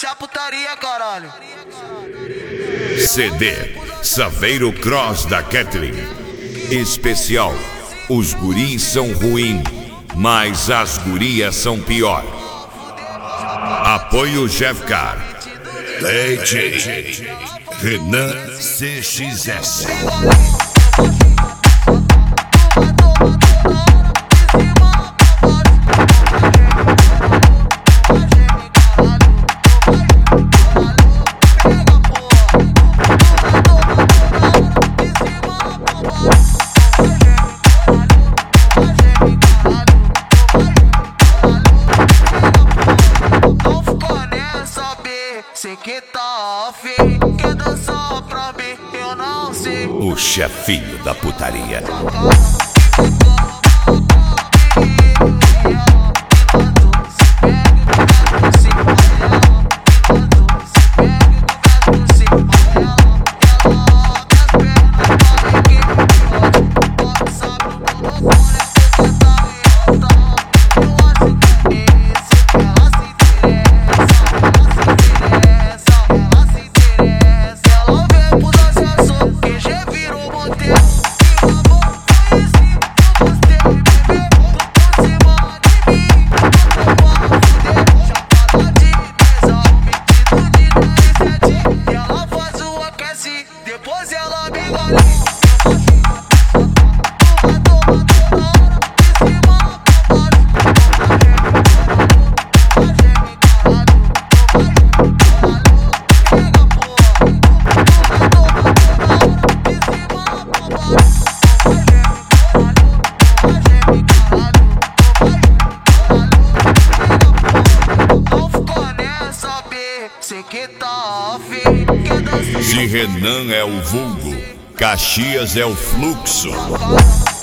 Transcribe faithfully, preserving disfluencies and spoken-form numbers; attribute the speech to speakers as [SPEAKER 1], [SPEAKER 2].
[SPEAKER 1] Essa é a putaria, caralho.
[SPEAKER 2] C D Saveiro Cross da Kathleen. Especial. Os guris são ruim, mas as gurias são pior. Apoio Jeffcar. D J Renan C X S.
[SPEAKER 1] Sei que tá afim, quer dançar pra mim, eu não sei.
[SPEAKER 2] O chefinho da putaria.
[SPEAKER 1] Depois ela me engole. Sei que tá afim, quer dançar.
[SPEAKER 2] Se Renan é o vulgo, Caxias é o fluxo.